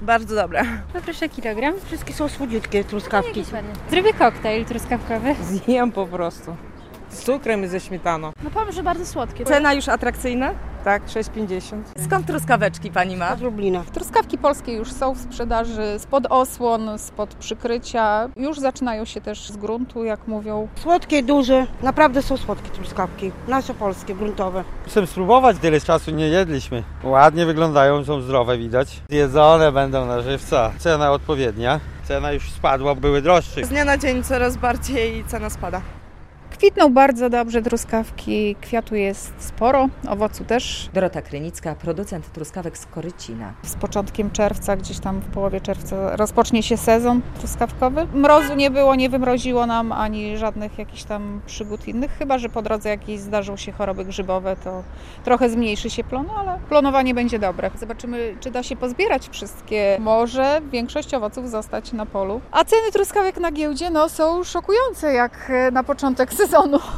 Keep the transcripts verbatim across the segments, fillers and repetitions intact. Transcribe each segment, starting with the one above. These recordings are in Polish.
Bardzo dobre. Poproszę kilogram. Wszystkie są słodziutkie truskawki. Zrobię koktajl truskawkowy. Zjem po prostu. Z cukrem i ze śmietaną. No powiem, że bardzo słodkie. Cena już atrakcyjna? Tak, sześć pięćdziesiąt. Skąd truskaweczki pani ma? Z Lublina. Truskawki polskie już są w sprzedaży spod osłon, spod przykrycia. Już zaczynają się też z gruntu, jak mówią. Słodkie, duże. Naprawdę są słodkie truskawki. Nasze polskie, gruntowe. Chcę spróbować, tyle czasu nie jedliśmy. Ładnie wyglądają, są zdrowe widać. Jedzone będą na żywca. Cena odpowiednia. Cena już spadła, były droższe. Z dnia na dzień coraz bardziej cena spada. Kwitną bardzo dobrze truskawki, kwiatu jest sporo, owocu też. Dorota Krynicka, producent truskawek z Korycina. Z początkiem czerwca, gdzieś tam w połowie czerwca rozpocznie się sezon truskawkowy. Mrozu nie było, nie wymroziło nam ani żadnych jakichś tam przygód innych, chyba że po drodze jakieś zdarzą się choroby grzybowe, to trochę zmniejszy się plon, ale plonowanie będzie dobre. Zobaczymy, czy da się pozbierać wszystkie. Może większość owoców zostać na polu. A ceny truskawek na giełdzie no, są szokujące jak na początek sezonu.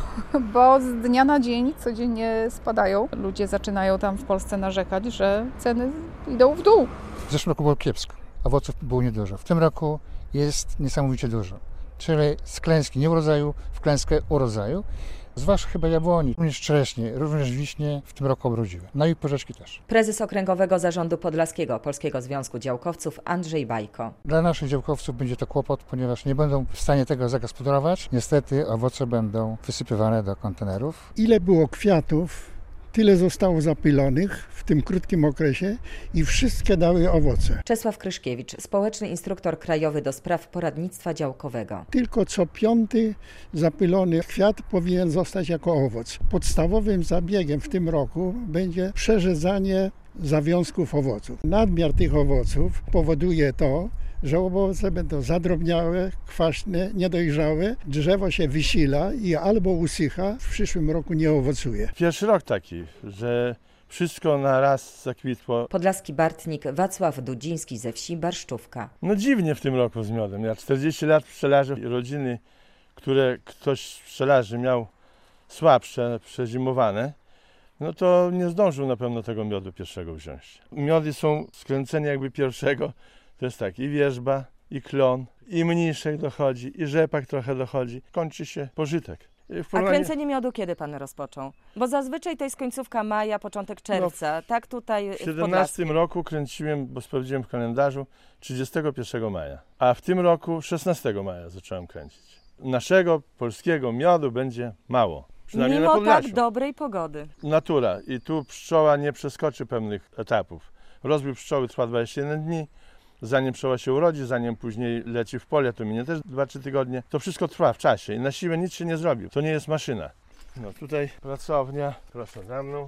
Bo z dnia na dzień codziennie spadają. Ludzie zaczynają tam w Polsce narzekać, że ceny idą w dół. W zeszłym roku było kiepsko, owoców było niedużo. W tym roku jest niesamowicie dużo. Czyli z klęski nieurodzaju w klęskę urodzaju. Zwłaszcza chyba jabłoni, również czereśnie, również wiśnie w tym roku obrodziły. No i porzeczki też. Prezes Okręgowego Zarządu Podlaskiego Polskiego Związku Działkowców Andrzej Bajko. Dla naszych działkowców będzie to kłopot, ponieważ nie będą w stanie tego zagospodarować. Niestety owoce będą wysypywane do kontenerów. Ile było kwiatów, tyle zostało zapylonych w tym krótkim okresie i wszystkie dały owoce. Czesław Kryszkiewicz, społeczny instruktor krajowy do spraw poradnictwa działkowego. Tylko co piąty zapylony kwiat powinien zostać jako owoc. Podstawowym zabiegiem w tym roku będzie przerzedzanie zawiązków owoców. Nadmiar tych owoców powoduje to, że owoce będą zadrobniałe, kwaśne, niedojrzałe, drzewo się wysila i albo usycha, w przyszłym roku nie owocuje. Pierwszy rok taki, że wszystko na raz zakwitło. Podlaski Bartnik Wacław Dudziński ze wsi Barszczówka. No dziwnie w tym roku z miodem. Ja czterdzieści lat pszczelarzy, rodziny, które ktoś z pszczelarzy miał słabsze, przezimowane, no to nie zdążył na pewno tego miodu pierwszego wziąć. Miody są skręcenia jakby pierwszego. To jest tak, i wierzba, i klon, i mniszek dochodzi, i rzepak trochę dochodzi. Kończy się pożytek. A kręcenie miodu kiedy pan rozpoczął? Bo zazwyczaj to jest końcówka maja, początek czerwca, no, tak tutaj w W siedemnastym roku kręciłem, bo sprawdziłem w kalendarzu, trzydziestego pierwszego maja. A w tym roku szesnastego maja zacząłem kręcić. Naszego polskiego miodu będzie mało. Przynajmniej Mimo na Podlasiu. tak dobrej pogody. Natura. I tu pszczoła nie przeskoczy pewnych etapów. Rozwój pszczoły trwa dwadzieścia jeden dni. Zanim pszczoła się urodzi, zanim później leci w pole, to minie też dwa trzy tygodnie. To wszystko trwa w czasie i na siłę nic się nie zrobi. To nie jest maszyna. No tutaj pracownia, proszę za mną.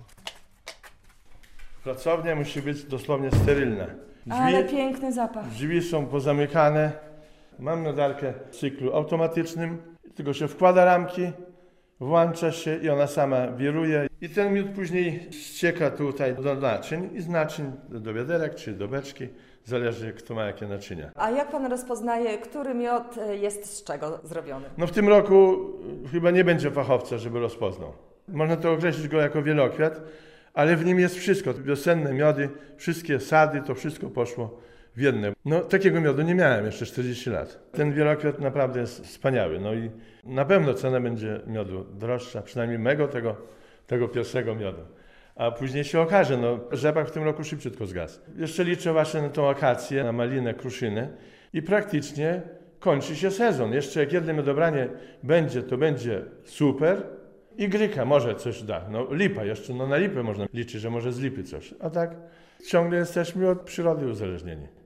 Pracownia musi być dosłownie sterylna. Drzwi, Ale piękny zapach. Drzwi są pozamykane. Mam miodarkę w cyklu automatycznym. Tylko się wkłada ramki, włącza się i ona sama wiruje. I ten miód później ścieka tutaj do naczyń i z naczyń do wiaderek czy do beczki. Zależy, kto ma jakie naczynia. A jak pan rozpoznaje, który miod jest z czego zrobiony? No w tym roku chyba nie będzie fachowca, żeby rozpoznał. Można to określić go jako wielokwiat, ale w nim jest wszystko. Wiosenne miody, wszystkie sady, to wszystko poszło w jedne. No takiego miodu nie miałem jeszcze czterdzieści lat. Ten wielokwiat naprawdę jest wspaniały. No i na pewno cena będzie miodu droższa, przynajmniej mego tego, tego pierwszego miodu. A później się okaże, no rzepak w tym roku szybciutko zgasł. Jeszcze liczę właśnie na tą akację, na malinę, kruszynę i praktycznie kończy się sezon. Jeszcze jak jedno miodobranie będzie, to będzie super i gryka może coś da. No lipa jeszcze, no na lipę można liczyć, że może z lipy coś. A tak ciągle jesteśmy od przyrody uzależnieni.